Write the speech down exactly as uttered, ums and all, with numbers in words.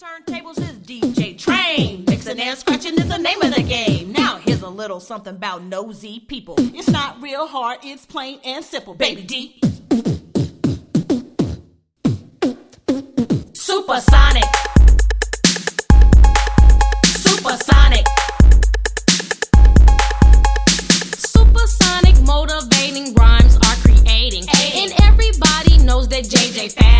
Turntables is D J Train. Mixing and scratching is the name of the game. Now here's a little something about nosy people. It's not real hard, it's plain and simple, baby D. Supersonic. Supersonic. Supersonic motivating rhymes are creating. And everybody knows that J J Fast